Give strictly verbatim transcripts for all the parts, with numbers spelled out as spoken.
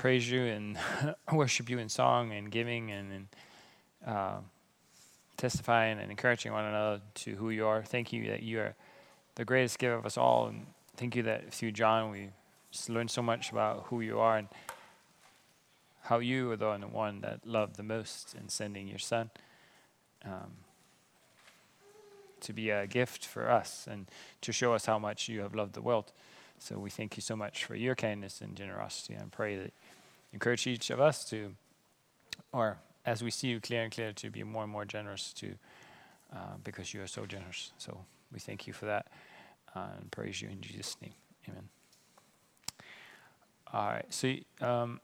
praise you and worship you in song and giving and in, uh, testifying and encouraging one another to who you are. Thank you that you are the greatest giver of us all, and thank you that through John we just learned so much about who you are and how you are the one that loved the most in sending your son um, to be a gift for us and to show us how much you have loved the world. So we thank you so much for your kindness and generosity, and pray that you encourage each of us to, or as we see you clear and clear, to be more and more generous to, uh, because you are so generous. So we thank you for that uh, and praise you in Jesus' name. Amen. All right, so um,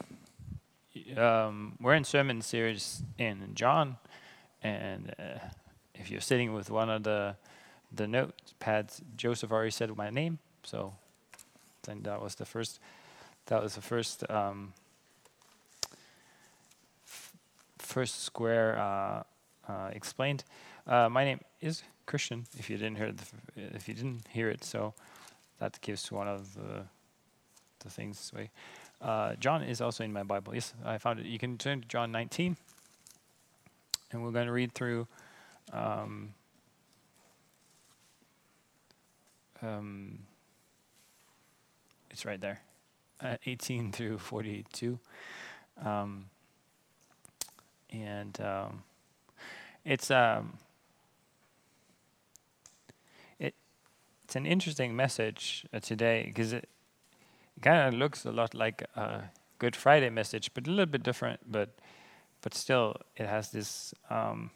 um, we're in sermon series in John, and uh, if you're sitting with one of the the notepads, Joseph already said my name, so then that was the first. That was the first um, f- first square uh, uh, explained. Uh, my name is Christian. If you didn't hear the, f- if you didn't hear it, so that gives one of the the things away. Uh, John is also in my Bible. Yes, I found it. You can turn to John nineteen, and we're going to read through. Um, um, it's right there, uh, eighteen through forty-two, um, and um, it's um, it it's an interesting message uh, today because it, it kind of looks a lot like a Good Friday message, but a little bit different. But but still, it has this. Um,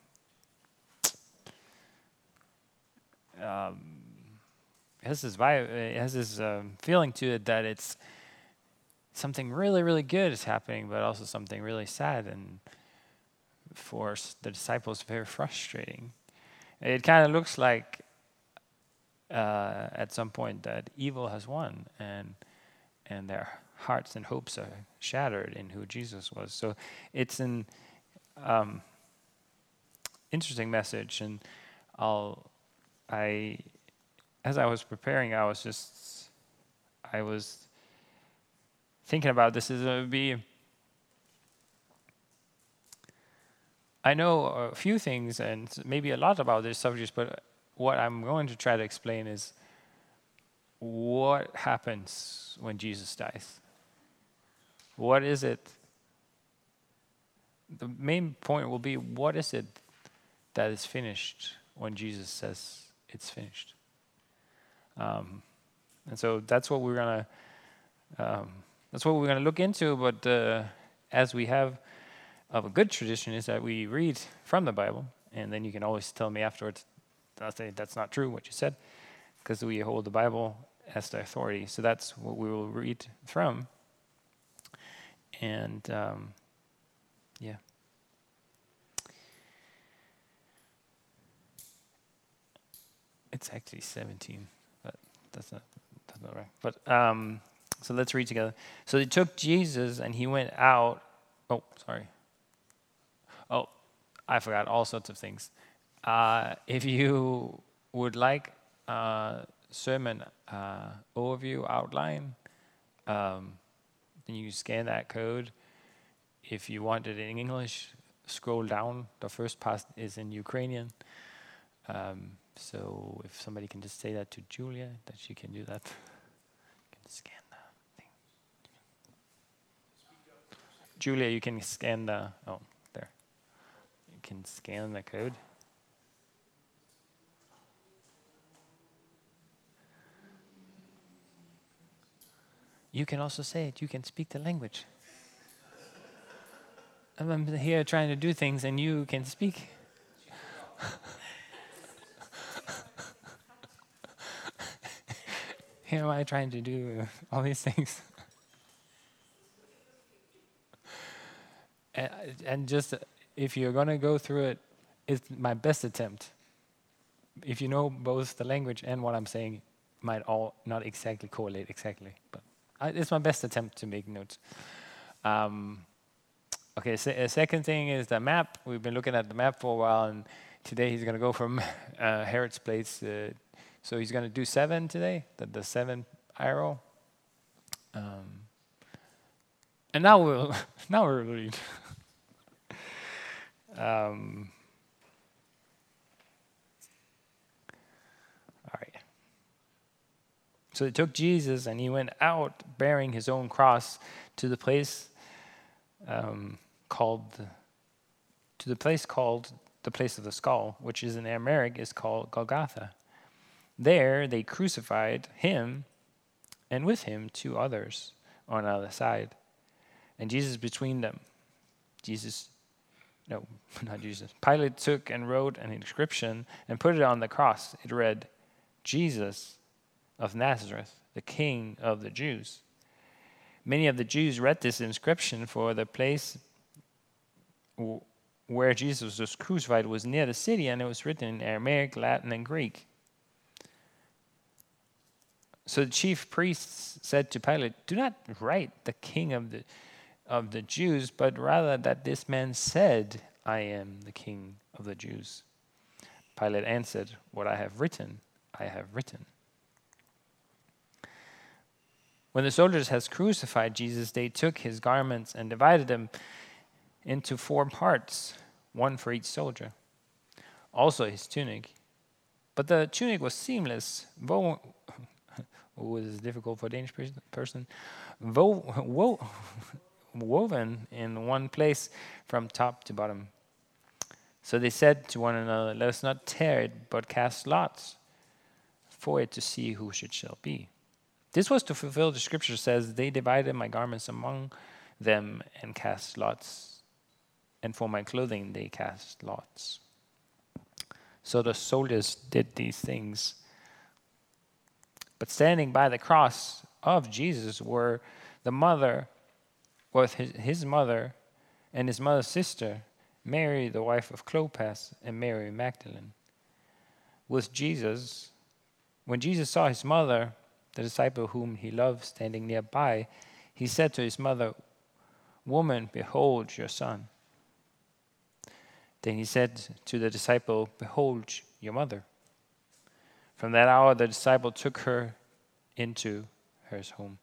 um, it has this vibe, it has this um, feeling to it that it's something really, really good is happening, but also something really sad and for the disciples very frustrating. It kind of looks like uh, at some point that evil has won, and and their hearts and hopes are shattered in who Jesus was. So it's an um, interesting message, and I'll I. As I was preparing, I was just, I was thinking about this. Is it would be, I know a few things and maybe a lot about this subject, but what I'm going to try to explain is what happens when Jesus dies. What is it? The main point will be, what is it that is finished when Jesus says it's finished? Um, and so that's what we're gonna um, that's what we're gonna look into. But uh, as we have of a good tradition is that we read from the Bible, and then you can always tell me afterwards. I'll say that's not true what you said, because we hold the Bible as the authority. So that's what we will read from. And um, yeah. It's actually seventeen, but that's not that's not right. But um, so let's read together. So they took Jesus, and he went out. Oh, sorry. Oh, I forgot all sorts of things. Uh, if you would like a sermon uh, overview outline, um, then you scan that code. If you want it in English, scroll down. The first part is in Ukrainian. Um, so if somebody can just say that to Julia, that she can do that. You can scan the thing. Julia, you can scan the, oh, there. You can scan the code. You can also say it. You can speak the language. I'm here trying to do things and you can speak. Here am I trying to do all these things. and, and just, if you're going to go through it, it's my best attempt. If you know both the language and what I'm saying, might all not exactly correlate exactly. But I, it's my best attempt to make notes. Um, okay, so a second thing is the map. We've been looking at the map for a while, and today he's going to go from uh, Herod's place. Uh, so he's going to do seven today, the, the seven arrow. Um, And now we'll now we'll read. um, all right. So they took Jesus, and he went out bearing his own cross to the place um, called to the place called the place of the skull, which is in Aramaic is called Golgotha. There they crucified him, and with him two others on the other side, and Jesus between them. Jesus, no, not Jesus. Pilate took and wrote an inscription and put it on the cross. It read, Jesus of Nazareth, the King of the Jews. Many of the Jews read this inscription, for the place where Jesus was crucified was near the city, and it was written in Aramaic, Latin, and Greek. So the chief priests said to Pilate, do not write the King of the of the Jews, but rather that this man said, I am the King of the Jews. Pilate answered, what I have written, I have written. When the soldiers had crucified Jesus, they took his garments and divided them into four parts, one for each soldier. Also his tunic. But the tunic was seamless, wo- was difficult for a Danish person, wo- wo- woven in one place from top to bottom. So they said to one another, let us not tear it, but cast lots for it to see who it shall be. This was to fulfill the scripture says, they divided my garments among them and cast lots, and for my clothing they cast lots. So the soldiers did these things. But standing by the cross of Jesus were the mother, with his, his mother and his mother's sister, Mary, the wife of Clopas, and Mary Magdalene. With Jesus, when Jesus saw his mother, the disciple whom he loved, standing nearby, he said to his mother, woman, behold your son. Then he said to the disciple, behold your mother. From that hour, the disciple took her into his home.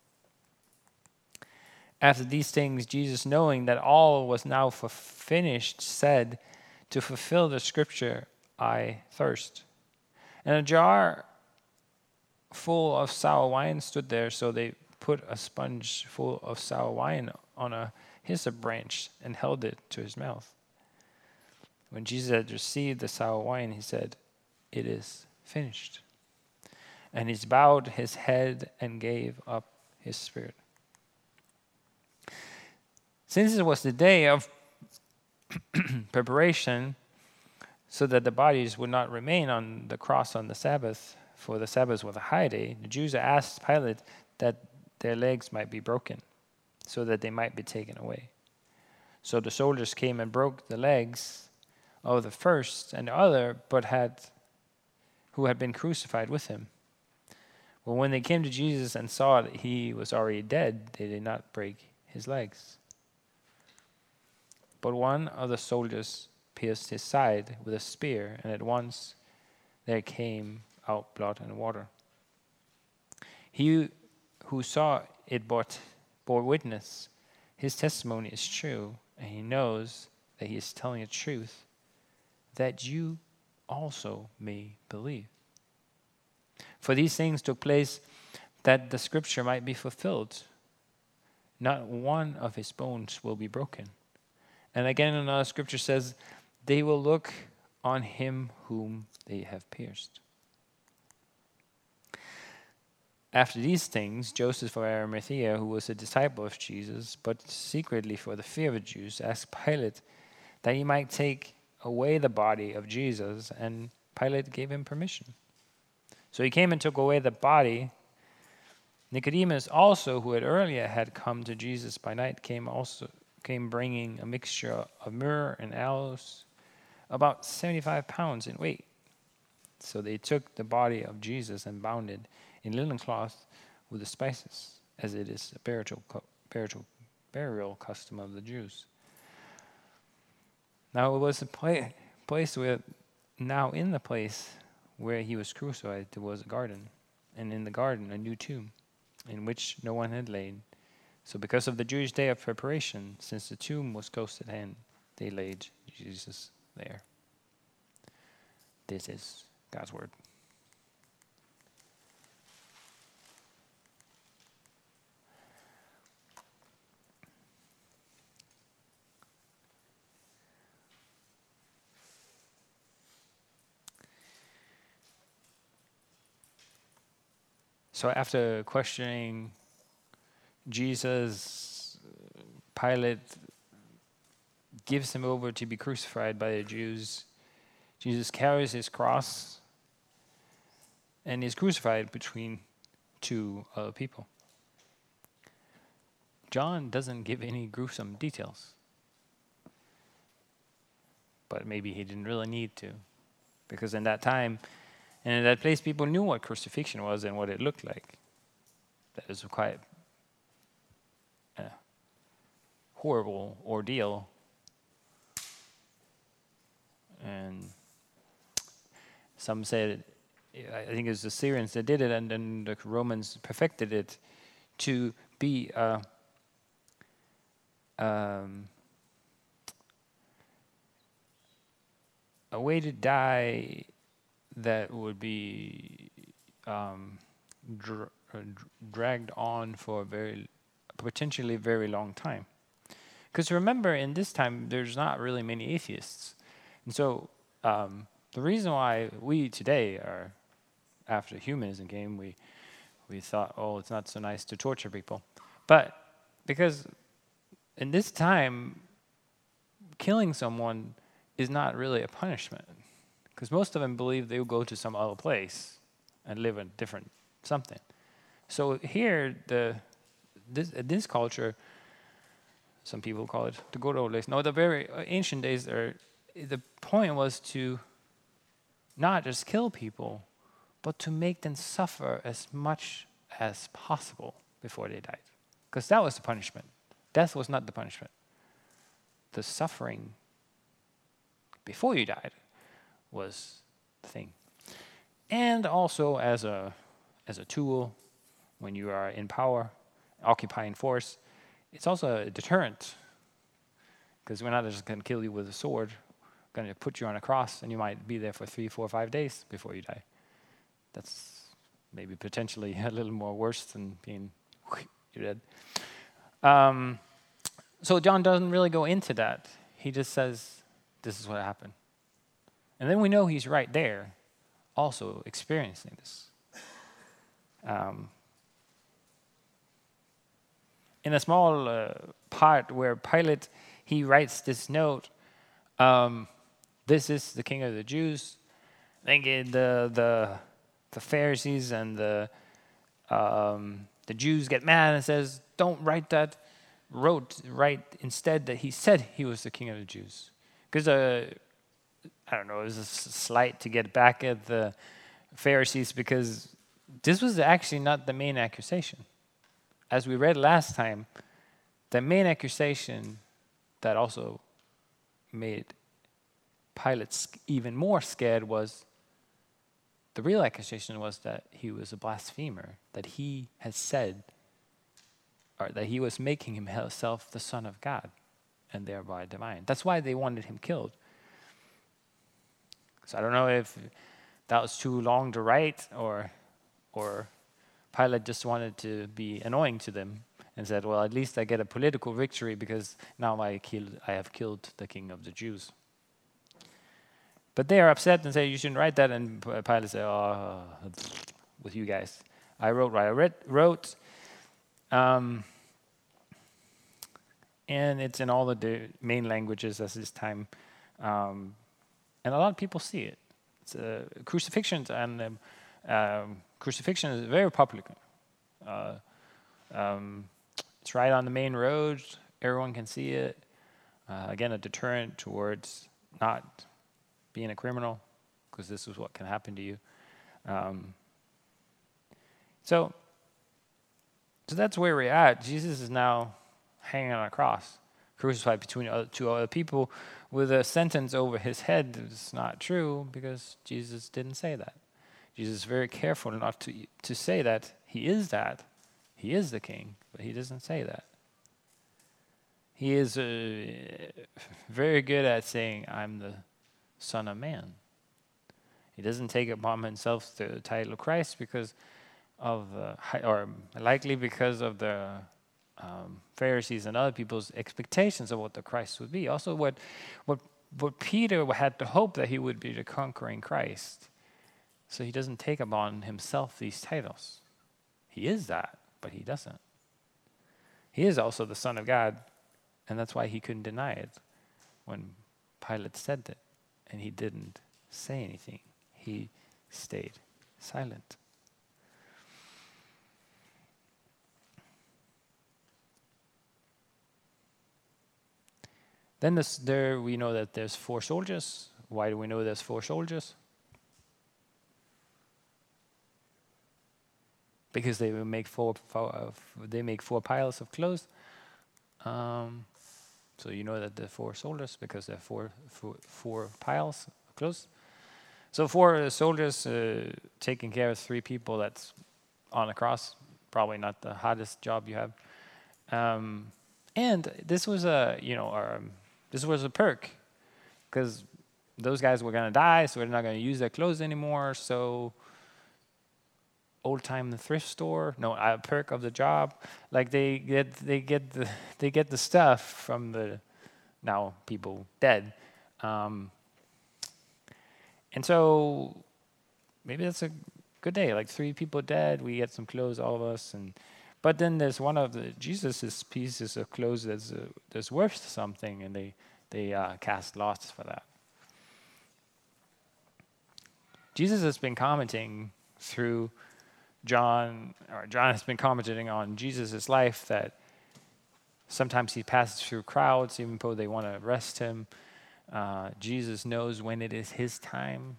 After these things, Jesus, knowing that all was now finished, said, to fulfill the scripture, I thirst. And a jar full of sour wine stood there, so they put a sponge full of sour wine on a hyssop branch and held it to his mouth. When Jesus had received the sour wine, he said, it is finished. And he bowed his head and gave up his spirit. Since it was the day of preparation, so that the bodies would not remain on the cross on the Sabbath, for the Sabbath was a high day, the Jews asked Pilate that their legs might be broken, so that they might be taken away. So the soldiers came and broke the legs of the first and the other, but had who had been crucified with him. Well, when they came to Jesus and saw that he was already dead, they did not break his legs. But one of the soldiers pierced his side with a spear, and at once there came out blood and water. He who saw it bore, bore witness. His testimony is true, and he knows that he is telling the truth, that you also may believe. For these things took place that the scripture might be fulfilled. Not one of his bones will be broken. And again, another scripture says, they will look on him whom they have pierced. After these things, Joseph of Arimathea, who was a disciple of Jesus, but secretly for the fear of the Jews, asked Pilate that he might take away the body of Jesus, and Pilate gave him permission. So he came and took away the body. Nicodemus also, who had earlier had come to Jesus by night, came also came bringing a mixture of myrrh and aloes, about seventy-five pounds in weight. So they took the body of Jesus and bound it in linen cloth with the spices, as it is a burial, burial, burial custom of the Jews. Now it was a pla- place where, now in the place where he was crucified, there was a garden, and in the garden a new tomb, in which no one had lain. So because of the Jewish day of preparation, since the tomb was close at hand, they laid Jesus there. This is God's word. So after questioning Jesus, Pilate gives him over to be crucified by the Jews. Jesus carries his cross and is crucified between two other people. John doesn't give any gruesome details, but maybe he didn't really need to, because in that time and in that place, people knew what crucifixion was and what it looked like. That was quite a horrible ordeal. And some said, I think it was the Syrians that did it, and then the Romans perfected it to be a, um, a way to die that would be um, dr- dragged on for a very, potentially very long time. Because remember, in this time, there's not really many atheists. And so um, the reason why we today are, after the humanism came, we, we thought, oh, it's not so nice to torture people. But because in this time, killing someone is not really a punishment. Because most of them believe they will go to some other place and live in different something. So here, the this this culture, some people call it the good old days. No, the very ancient days. Are the point was to not just kill people, but to make them suffer as much as possible before they died, because that was the punishment. Death was not the punishment. The suffering before you died was the thing. And also as a as a tool, when you are in power, occupying force, it's also a deterrent. Because we're not just going to kill you with a sword, we're going to put you on a cross, and you might be there for three, four, five days before you die. That's maybe potentially a little more worse than being you're dead. Um, so John doesn't really go into that. He just says, this is what happened. And then we know he's right there, also experiencing this. Um, in a small uh, part where Pilate, he writes this note, um, this is the King of the Jews. I think it, the, the, the Pharisees and the, um, the Jews get mad and says, don't write that. Wrote, write instead that he said he was the King of the Jews. Because uh, I don't know, it was a slight to get back at the Pharisees, because this was actually not the main accusation. As we read last time, the main accusation that also made Pilate even more scared was, the real accusation was that he was a blasphemer, that he had said, or that he was making himself the Son of God and thereby divine. That's why they wanted him killed. So I don't know if that was too long to write, or or Pilate just wanted to be annoying to them and said, well, at least I get a political victory because now I, killed, I have killed the King of the Jews. But they are upset and say, you shouldn't write that. And Pilate said, oh, with you guys. I wrote what I read, wrote. Um, and it's in all the de- main languages at this time. Um, and a lot of people see it. It's uh, crucifixions and um, um, crucifixion is very popular. Uh, um, it's right on the main road. Everyone can see it. Uh, again, a deterrent towards not being a criminal, because this is what can happen to you. Um, so, so that's where we're at. Jesus is now hanging on a cross, crucified between other, two other people, with a sentence over his head that's not true, because Jesus didn't say that. Jesus is very careful not to to say that he is that. He is the king, but he doesn't say that. He is uh, very good at saying, I'm the Son of Man. He doesn't take upon himself the title of Christ because of the, or likely because of the um, Pharisees and other people's expectations of what the Christ would be. Also, what, what, what Peter had to hope that he would be the conquering Christ. So he doesn't take upon himself these titles. He is that, but he doesn't. He is also the Son of God, and that's why he couldn't deny it when Pilate said it, and he didn't say anything. He stayed silent. Then this, there we know that there's four soldiers. Why do we know there's four soldiers? Because they will make four, four they make four piles of clothes. Um, so you know that there are four soldiers because there are four, four, four piles of clothes. So four soldiers uh, taking care of three people that's on a cross, probably not the hardest job you have. Um, and this was a, you know, um, this was a perk because those guys were going to die, so they're not going to use their clothes anymore. So old time the thrift store, no, a perk of the job. Like they get, they get the, they get the stuff from the now people dead. Um, And so maybe that's a good day. Like three people dead, we get some clothes, all of us. And but then there's one of the Jesus's pieces of clothes that's uh, that's worth something, and they they uh, cast lots for that. Jesus has been commenting through John, or John has been commenting on Jesus' life that sometimes he passes through crowds, even though they want to arrest him. Uh, Jesus knows when it is his time.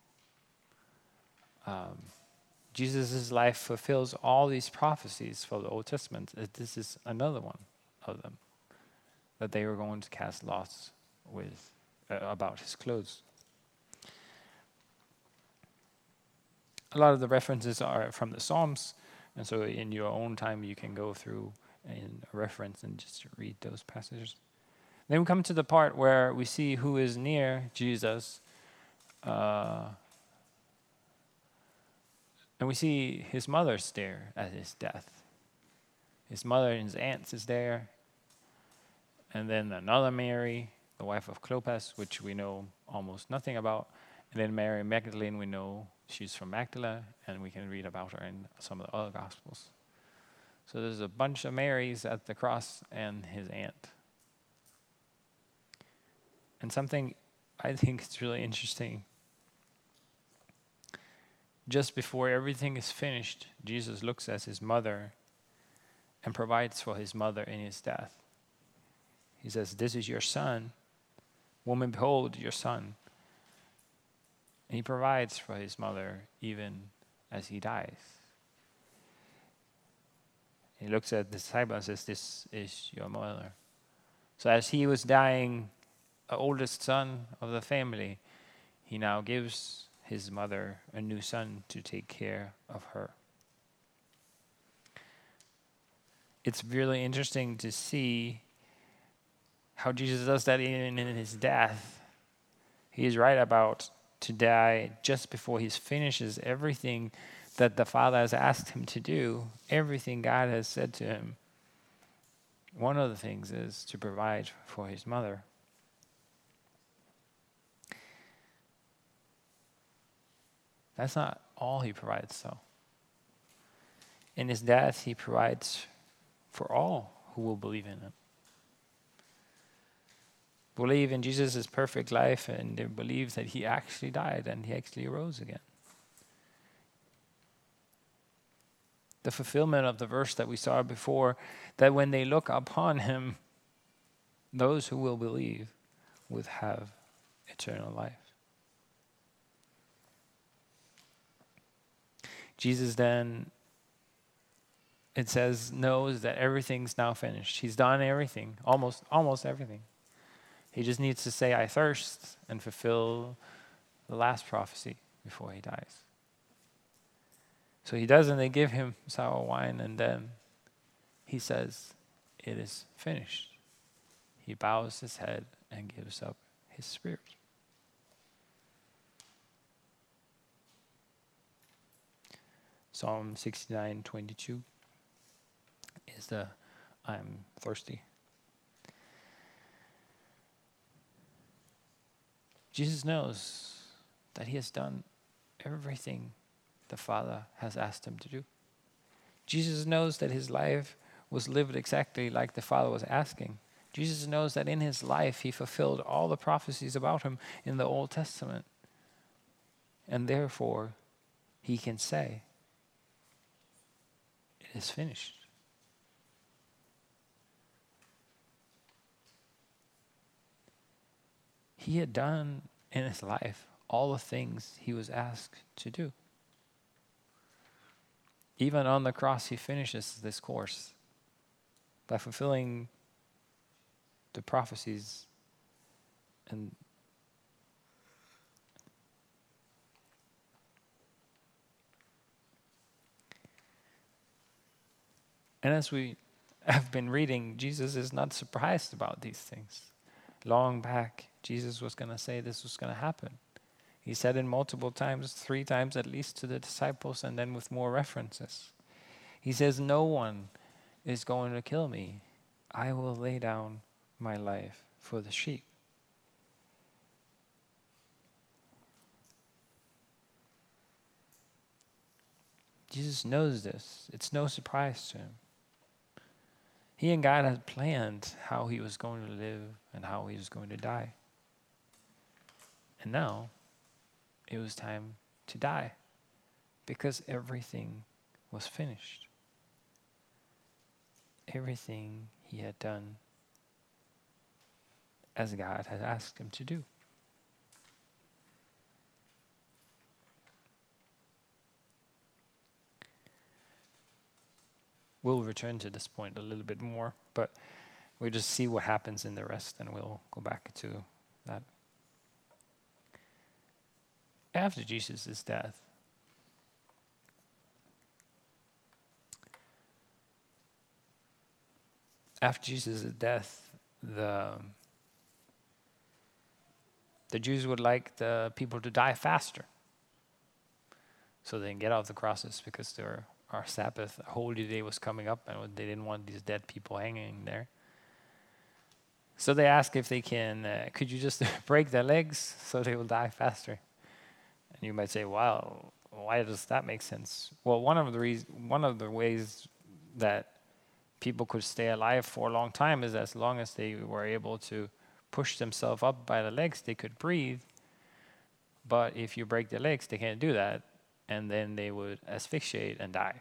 Um, Jesus' life fulfills all these prophecies for the Old Testament. This is another one of them, that they were going to cast lots with uh, about his clothes. A lot of the references are from the Psalms, and so in your own time you can go through and reference and just read those passages. Then we come to the part where we see who is near Jesus. Uh, and we see his mother's there at his death. His mother and his aunts is there. And then another Mary, the wife of Clopas, which we know almost nothing about. And then Mary Magdalene, we know she's from Magdala, and we can read about her in some of the other Gospels. So there's a bunch of Marys at the cross and his aunt. And something I think is really interesting. Just before everything is finished, Jesus looks at his mother and provides for his mother in his death. He says, "This is your son. Woman, behold your son." And he provides for his mother even as he dies. He looks at the disciple and says, "This is your mother." So as he was dying, the oldest son of the family, he now gives his mother a new son to take care of her. It's really interesting to see how Jesus does that even in his death. He is right about to die just before he finishes everything that the Father has asked him to do, everything God has said to him. One of the things is to provide for his mother. That's not all he provides, though. In his death, he provides for all who will believe in him. Believe in Jesus' perfect life and they believe that he actually died and he actually rose again. The fulfillment of the verse that we saw before, that when they look upon him, those who will believe will have eternal life. Jesus then, it says, knows that everything's now finished. He's done everything, almost almost everything. He just needs to say, "I thirst," and fulfill the last prophecy before he dies. So he does, and they give him sour wine, and then he says, "It is finished." he bows his head and gives up his spirit. Psalm sixty-nine twenty-two is the I'm thirsty. Jesus knows that he has done everything the Father has asked him to do. Jesus knows that his life was lived exactly like the Father was asking. Jesus knows that in his life he fulfilled all the prophecies about him in the Old Testament. And therefore, he can say, it is finished. He had done in his life all the things he was asked to do. Even on the cross, he finishes this course by fulfilling the prophecies and and as we have been reading, Jesus is not surprised about these things. Long back, Jesus was going to say this was going to happen. He said it multiple times, three times at least to the disciples, and then with more references. He says, no one is going to kill me. I will lay down my life for the sheep. Jesus knows this. It's no surprise to him. He and God had planned how he was going to live and how he was going to die. And now, it was time to die because everything was finished. Everything he had done as God had asked him to do. We'll return to this point a little bit more, but we'll just see what happens in the rest and we'll go back to that. After Jesus' death, after Jesus' death, the the Jews would like the people to die faster, so they can get off the crosses because their our Sabbath, holy day, was coming up, and they didn't want these dead people hanging there. So they ask if they can, uh, could you just break their legs so they will die faster? And you might say, wow, why does that make sense? Well, one of the reasons, one of the ways that people could stay alive for a long time is as long as they were able to push themselves up by the legs, they could breathe. But if you break their legs, they can't do that, and then they would asphyxiate and die.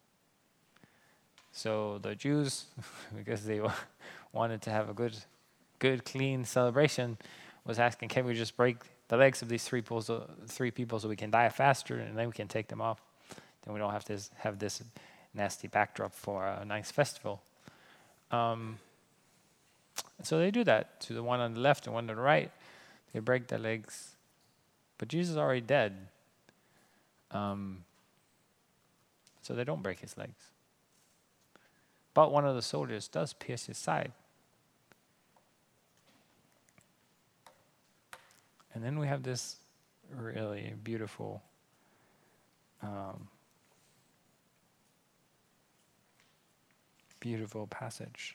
So the Jews, because they wanted to have a good, good, clean celebration, was asking, can we just break the legs of these three people, so, three people so we can die faster, and then we can take them off. Then we don't have to have this nasty backdrop for a nice festival. Um, so they do that to the one on the left and one on the right. They break their legs. But Jesus is already dead. Um, so they don't break his legs. But one of the soldiers does pierce his side. And then we have this really beautiful um, beautiful passage.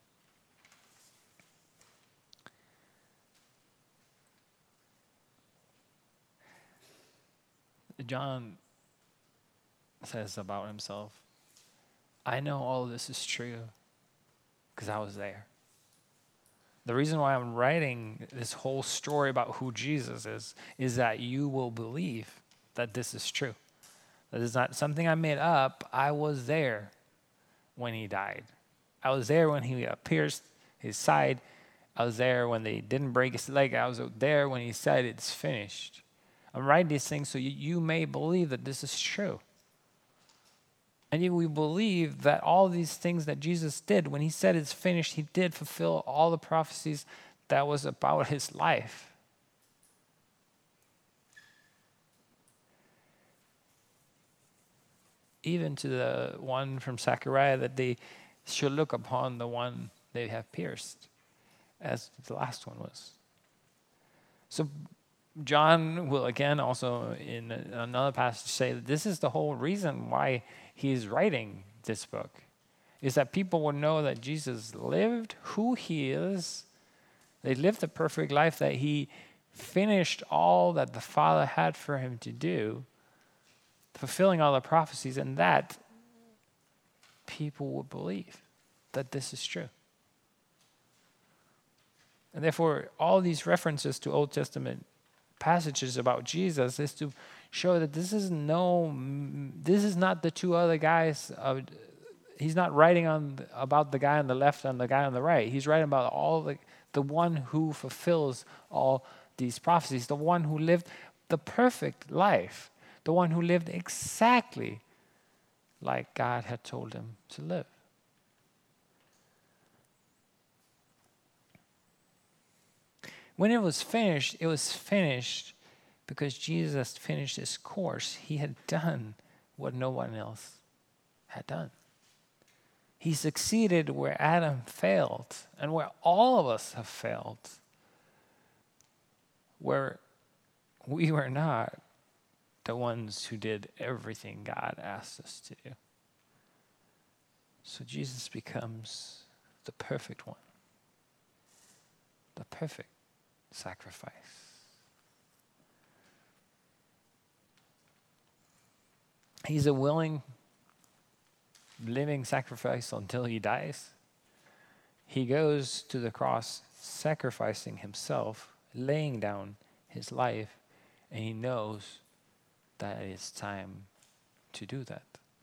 John says about himself, I know all of this is true because I was there. The reason why I'm writing this whole story about who Jesus is, is that you will believe that this is true. That it's not something I made up. I was there when he died. I was there when he pierced his side. I was there when they didn't break his leg. I was there when he said it's finished. I'm writing these things so you, you may believe that this is true. And you we believe that all these things that Jesus did, when he said it's finished, he did fulfill all the prophecies that was about his life. Even to the one from Zechariah, that they should look upon the one they have pierced. as the last one was. So John will again also in another passage say that this is the whole reason why he's writing this book, is that people will know that Jesus lived who he is. They lived the perfect life, that he finished all that the Father had for him to do, fulfilling all the prophecies, and that people would believe that this is true. And therefore, all these references to Old Testament passages about Jesus is to show that this is no, this is not the two other guys. Of, he's not writing on about the guy on the left and the guy on the right. He's writing about all the the one who fulfills all these prophecies, the one who lived the perfect life, the one who lived exactly like God had told him to live. When it was finished, it was finished because Jesus finished his course. He had done what no one else had done. He succeeded where Adam failed and where all of us have failed, where we were not the ones who did everything God asked us to do. So Jesus becomes the perfect one, the perfect sacrifice. He's a willing, living sacrifice until he dies. He goes to the cross sacrificing himself, laying down his life, and he knows that it's time to do that.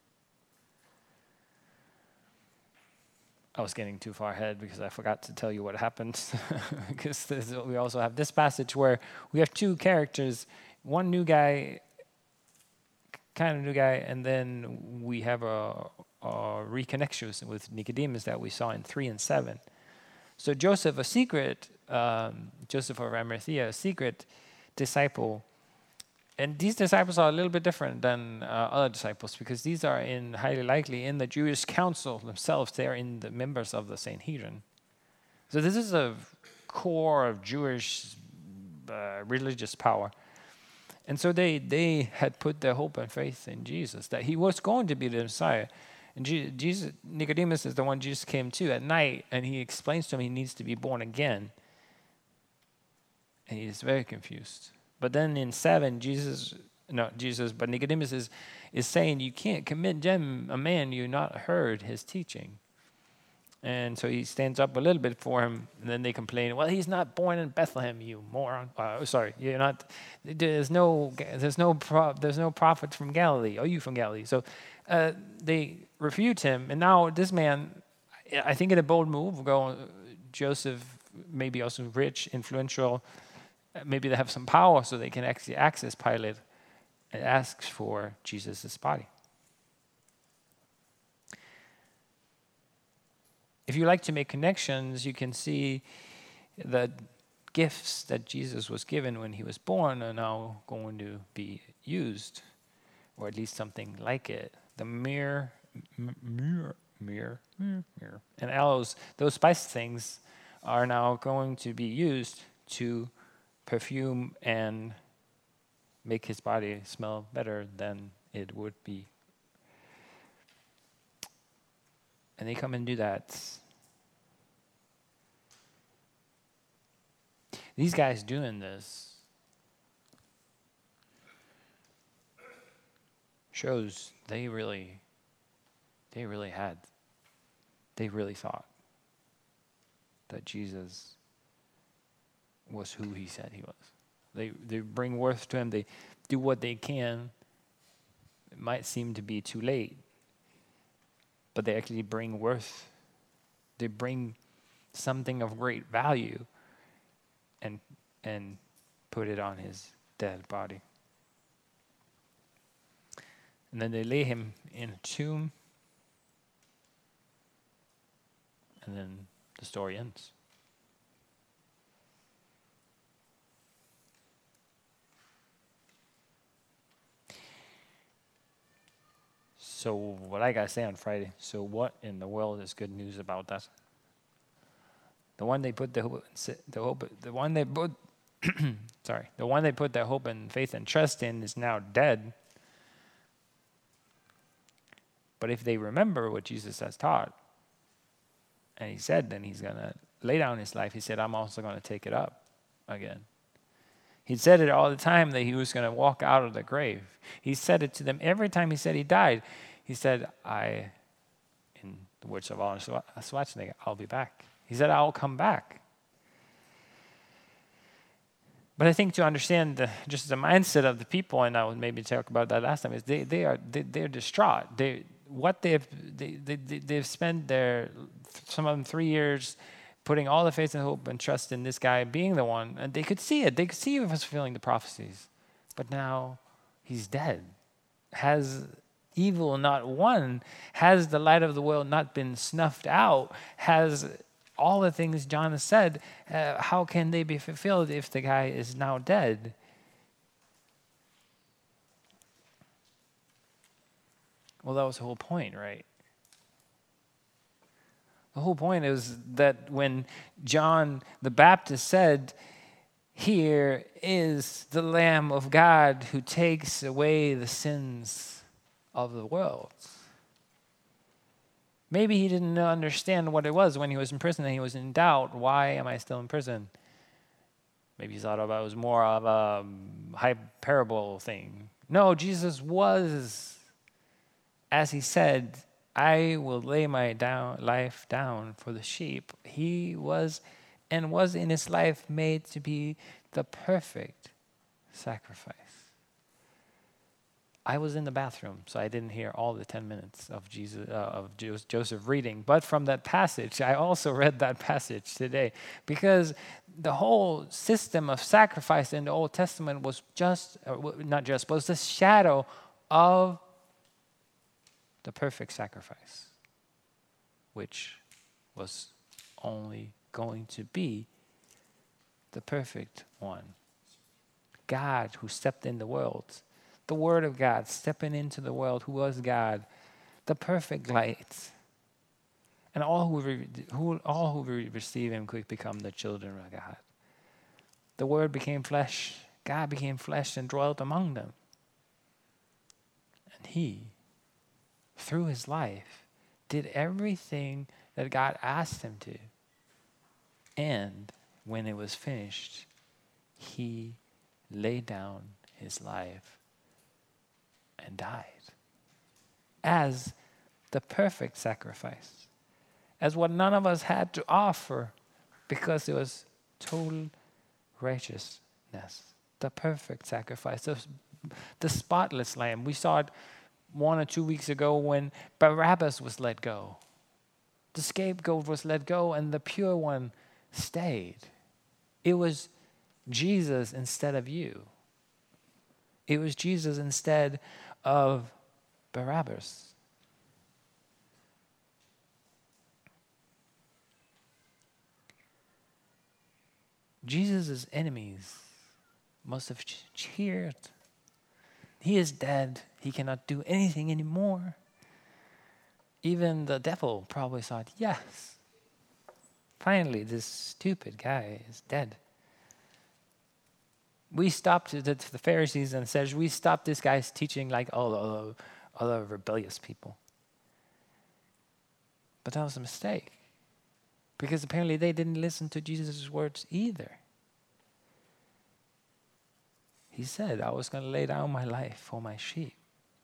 I was getting too far ahead because I forgot to tell you what happened. Because we also have this passage where we have two characters, one new guy, kind of new guy, and then we have a, a reconnection with Nicodemus that we saw in three and seven. So Joseph, a secret, um, Joseph of Arimathea, a secret disciple. And these disciples are a little bit different than uh, other disciples because these are in highly likely in the Jewish council themselves. They are in the members of the Sanhedrin. So this is a core of Jewish uh, religious power. And so they, they had put their hope and faith in Jesus, that he was going to be the Messiah. And Je- Jesus, Nicodemus is the one Jesus came to at night, and he explains to him he needs to be born again. And he is very confused. But then in seven, Jesus, no, Jesus, but Nicodemus is, is saying you can't condemn a man you not heard his teaching. And so he stands up a little bit for him, and then they complain, well, he's not born in Bethlehem, you moron. Uh, sorry, you're not, there's no, there's no, pro, there's no prophet from Galilee. Are you from Galilee? So uh, they refute him, and now this man, I think in a bold move, go, Joseph, maybe also rich, influential, maybe they have some power so they can actually access Pilate and asks for Jesus' body. If you like to make connections, you can see the gifts that Jesus was given when he was born are now going to be used, or at least something like it. The myrrh, myrrh, myrrh, myrrh, and aloes, those spice things are now going to be used to perfume and make his body smell better than it would be. And they come and do that. These guys doing this shows they really, they really had, they really thought that Jesus was who he said he was. They they bring worth to him. They do what they can. It might seem to be too late, but they actually bring worth. They bring something of great value and and put it on his dead body. And then they lay him in a tomb, and then the story ends. So what I gotta say on Friday, so what in the world is good news about that? The one they put the hope, the hope, the one they put, sorry, the one they put their hope and faith and trust in is now dead. But if they remember what Jesus has taught, and he said then he's going to lay down his life, he said, I'm also going to take it up again. He said it all the time that he was going to walk out of the grave. He said it to them every time he said he died. He said, I, in the words of Arnold Schwarzenegger, I'll be back. He said, I'll come back. But I think to understand the, just the mindset of the people, and I would maybe talk about that last time, is they, they are they, they're distraught. They what they've they, they they've spent their some of them three years putting all the faith and hope and trust in this guy being the one, and they could see it. They could see he was fulfilling the prophecies, but now he's dead. Has evil not won? Has the light of the world not been snuffed out? Has all the things John has said, uh, how can they be fulfilled if the guy is now dead? Well, that was the whole point, right? The whole point is that when John the Baptist said, here is the Lamb of God who takes away the sins of the world. Maybe he didn't understand what it was when he was in prison and he was in doubt. Why am I still in prison? Maybe he thought about it was more of a hyperbole thing. No, Jesus was, as he said, I will lay my down, life down for the sheep. He was and was in his life made to be the perfect sacrifice. I was in the bathroom, so I didn't hear all the ten minutes of Jesus, uh, of Joseph reading. But from that passage, I also read that passage today, because the whole system of sacrifice in the Old Testament was just, uh, not just, was the shadow of the perfect sacrifice, which was only going to be the perfect one. God who stepped in the world. The Word of God stepping into the world, who was God, the perfect light. And all who, re- who, all who re- receive him could become the children of God. The Word became flesh. God became flesh and dwelt among them. And he, through his life, did everything that God asked him to. And when it was finished, he laid down his life and died as the perfect sacrifice, as what none of us had to offer, because it was total righteousness, the perfect sacrifice, the, the spotless lamb. We saw it one or two weeks ago when Barabbas was let go. The scapegoat was let go and the pure one stayed. It was Jesus instead of you. It was Jesus instead of Barabbas. Jesus' enemies must have cheered. He is dead. He cannot do anything anymore. Even the devil probably thought, yes, finally this stupid guy is dead. We stopped the, the Pharisees and said, we stopped this guy's teaching like all the other rebellious people. But that was a mistake, because apparently they didn't listen to Jesus' words either. He said, I was going to lay down my life for my sheep.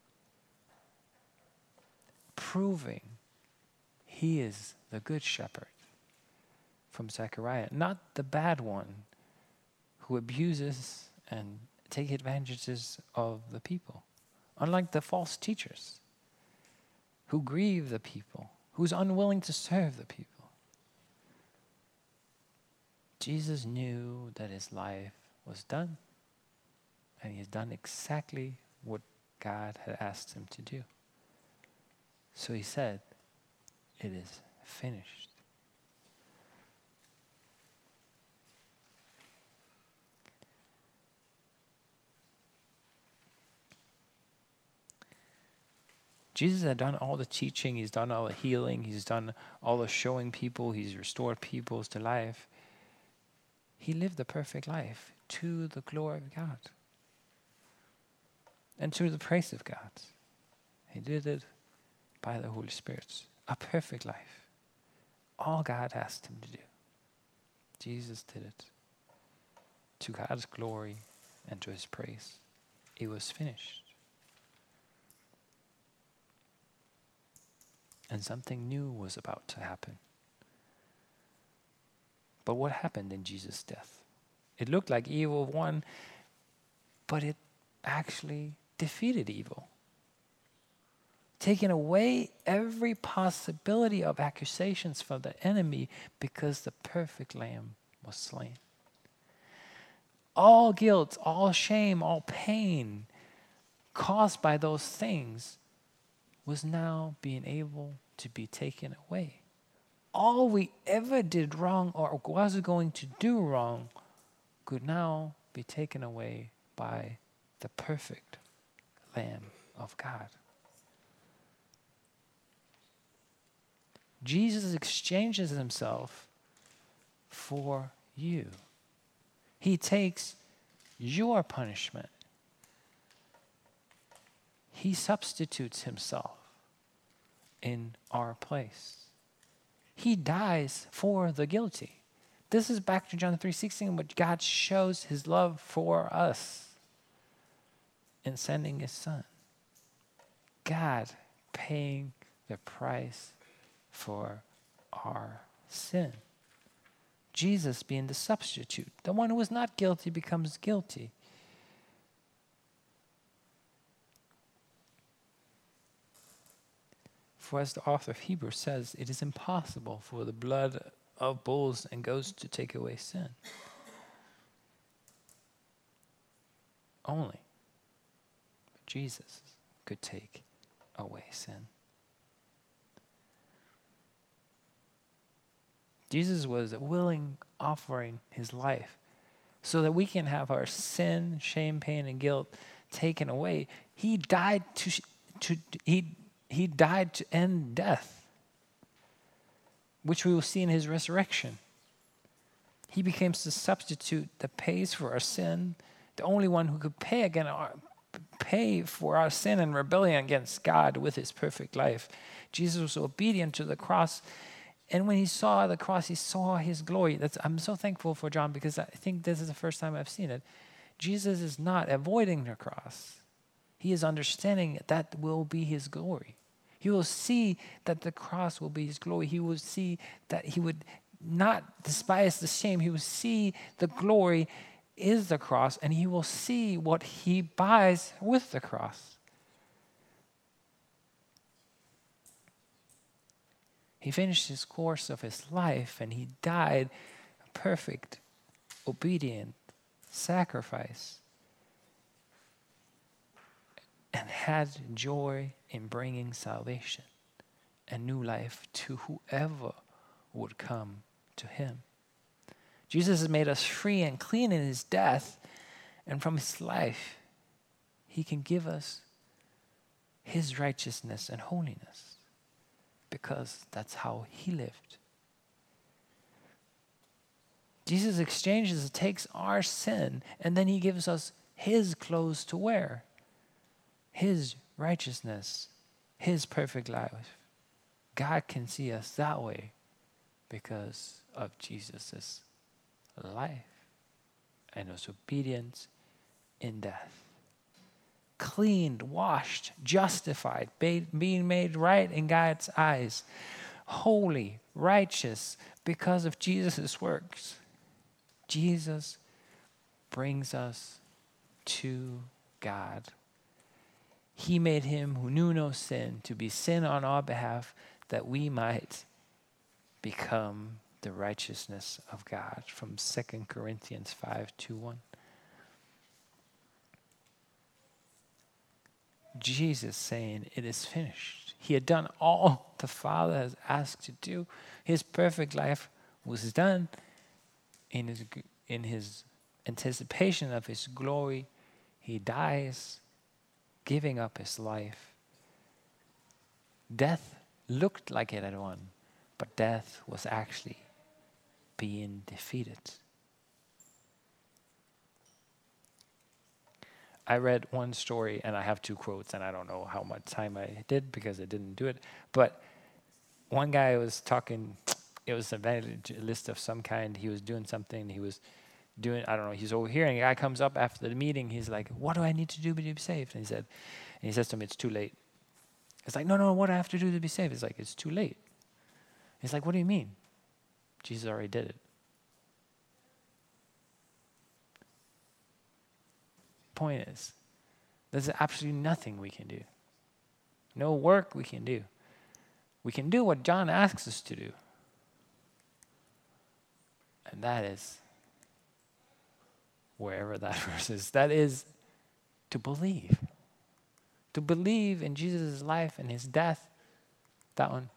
Proving he is the good shepherd from Zechariah, not the bad one who abuses and take advantages of the people. Unlike the false teachers who grieve the people, who's unwilling to serve the people. Jesus knew that his life was done, and he has done exactly what God had asked him to do. So he said, it is finished. Jesus had done all the teaching. He's done all the healing. He's done all the showing people. He's restored people to life. He lived the perfect life to the glory of God and to the praise of God. He did it by the Holy Spirit. A perfect life. All God asked him to do. Jesus did it to God's glory and to his praise. It was finished. And something new was about to happen. But what happened in Jesus' death? It looked like evil won, but it actually defeated evil. Taking away every possibility of accusations from the enemy because the perfect lamb was slain. All guilt, all shame, all pain caused by those things was now being able to be taken away. All we ever did wrong or was going to do wrong could now be taken away by the perfect Lamb of God. Jesus exchanges himself for you. He takes your punishment. He substitutes himself in our place. He dies for the guilty. This is back to John three sixteen, which God shows his love for us in sending his son. God paying the price for our sin. Jesus being the substitute. The one who was not guilty becomes guilty. For as the author of Hebrews says, it is impossible for the blood of bulls and goats to take away sin. Only Jesus could take away sin. Jesus was willing offering his life so that we can have our sin, shame, pain, and guilt taken away. He died to, to he, he died to end death, which we will see in his resurrection. He became the substitute that pays for our sin, the only one who could pay again our, pay for our sin and rebellion against God with his perfect life. Jesus was obedient to the cross. And when he saw the cross, he saw his glory. That's, I'm so thankful for John because I think this is the first time I've seen it. Jesus is not avoiding the cross. He is understanding that, that will be his glory. He will see that the cross will be his glory. He will see that he would not despise the shame. He will see the glory is the cross, and he will see what he buys with the cross. He finished his course of his life, and he died a perfect, obedient sacrifice and had joy in bringing salvation and new life to whoever would come to him. Jesus has made us free and clean in his death, and from his life, he can give us his righteousness and holiness because that's how he lived. Jesus exchanges, takes our sin, and then he gives us his clothes to wear, his righteousness, his perfect life. God can see us that way because of Jesus' life and his obedience in death. Cleaned, washed, justified, being made right in God's eyes, holy, righteous because of Jesus' works. Jesus brings us to God. He made him who knew no sin to be sin on our behalf that we might become the righteousness of God, from Second Corinthians five, two, one. Jesus saying, it is finished. He had done all the Father has asked to do. His perfect life was done. In his, in his anticipation of his glory, he dies, giving up his life Death looked like it had won, but death was actually being defeated. I read one story, and I have two quotes, and I don't know how much time I did because I didn't do it. But one guy was talking, it was a evangelist of some kind. He was doing something. He was doing, I don't know, he's over here, and a guy comes up after the meeting. He's like, what do I need to do to be saved? And he said, and he says to him, it's too late. It's like, no, no, what do I have to do to be saved? It's like, it's too late. He's like, what do you mean? Jesus already did it. Point is, there's absolutely nothing we can do. No work we can do. We can do what John asks us to do. And that is, wherever that verse is, that is to believe. To believe in Jesus' life and his death. That one.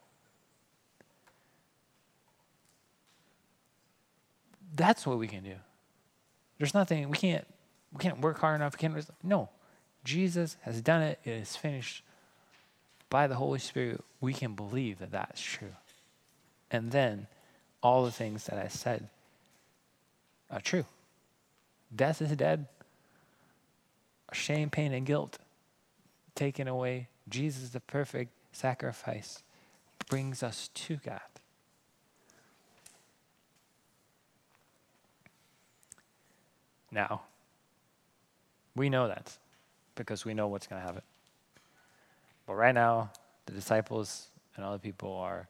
That's what we can do. There's nothing, we can't We can't work hard enough. We can't. No, Jesus has done it. It is finished. By the Holy Spirit, we can believe that that's true. And then all the things that I said are true. Death is dead. Shame, pain, and guilt taken away. Jesus, the perfect sacrifice, brings us to God. Now, we know that because we know what's going to happen. But right now, the disciples and other people are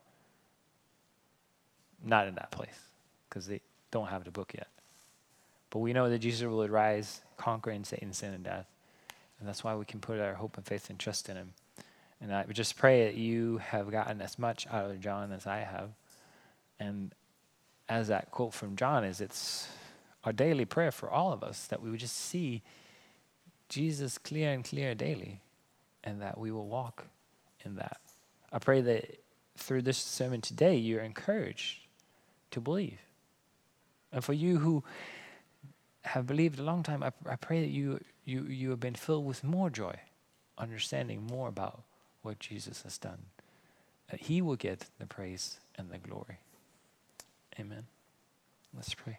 not in that place because they don't have the book yet. But we know that Jesus will rise, conquering Satan, sin, and death. And that's why we can put our hope and faith and trust in him. And I would just pray that you have gotten as much out of John as I have. And as that quote from John is, it's our daily prayer for all of us that we would just see Jesus clear and clear daily, and that we will walk in that. I pray that through this sermon today, you're encouraged to believe. And for you who have believed a long time, I, I pray that you, you, you have been filled with more joy, understanding more about what Jesus has done, that he will get the praise and the glory. Amen. Let's pray.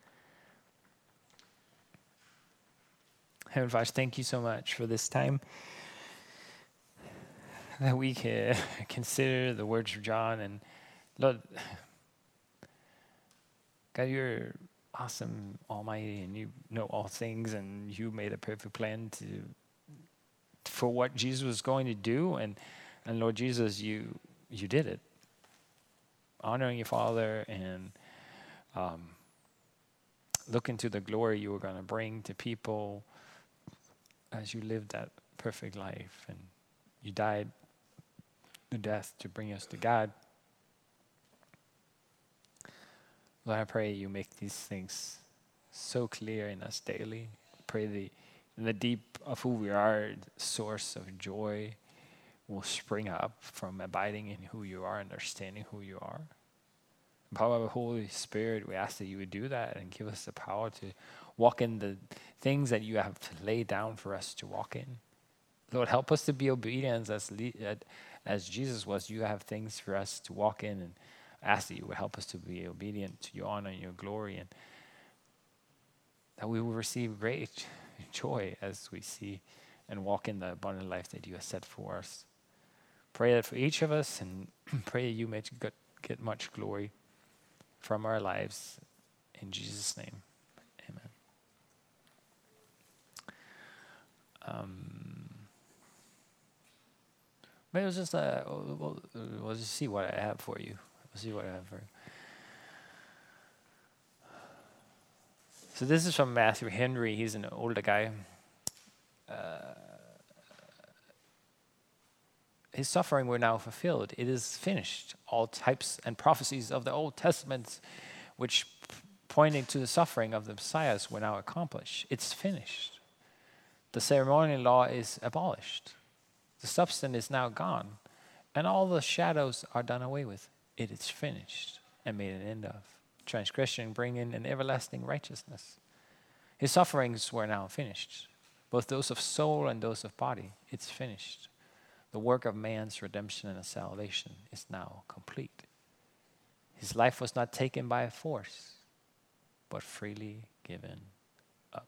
Heavenly Father, thank you so much for this time that we can consider the words of John. And Lord, God, you're awesome, almighty, and you know all things, and you made a perfect plan to for what Jesus was going to do. And, and Lord Jesus, you you did it. Honoring your Father and um, looking to the glory you were going to bring to people as you lived that perfect life, and you died the death to bring us to God. Lord, I pray you make these things so clear in us daily. I pray the in the deep of who we are, the source of joy will spring up from abiding in who you are, understanding who you are. Power of the Holy Spirit, we ask that you would do that and give us the power to walk in the things that you have laid down for us to walk in. Lord, help us to be obedient as as Jesus was. You have things for us to walk in, and ask that you would help us to be obedient to your honor and your glory, and that we will receive great joy as we see and walk in the abundant life that you have set for us. Pray that for each of us, and pray that you may get, get much glory from our lives. In Jesus' name, amen. Um, but it was just, uh, we'll, we'll just see what I have for you. We'll see what I have for you. So this is from Matthew Henry. He's an older guy. Uh, his suffering were now fulfilled. It is finished. All types and prophecies of the Old Testament, which p- pointing to the suffering of the Messiahs, were now accomplished. It's finished. The ceremonial law is abolished. The substance is now gone. And all the shadows are done away with. It is finished and made an end of. Transgression bring in an everlasting righteousness. His sufferings were now finished, both those of soul and those of body. It's finished. The work of man's redemption and salvation is now complete. His life was not taken by force, but freely given up.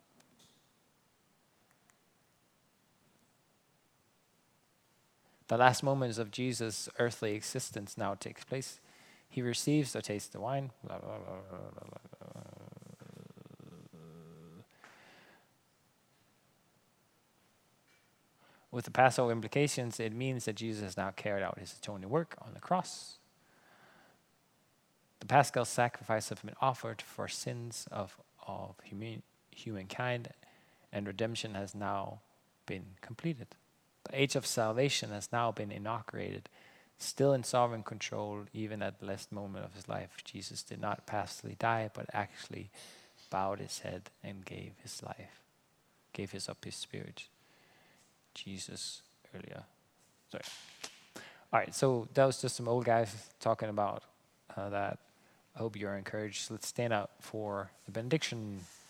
The last moments of Jesus' earthly existence now takes place. He receives or tastes the wine. Blah, blah, blah, blah, blah, blah. With the Passover implications, it means that Jesus has now carried out his atoning work on the cross. The Paschal sacrifice has been offered for sins of, of human, humankind, and redemption has now been completed. The age of salvation has now been inaugurated, still in sovereign control, even at the last moment of his life. Jesus did not passively die, but actually bowed his head and gave his life, gave his up his spirit. Jesus earlier. Sorry. All right, so that was just some old guys talking about uh, that. I hope you're encouraged. Let's stand up for the benediction.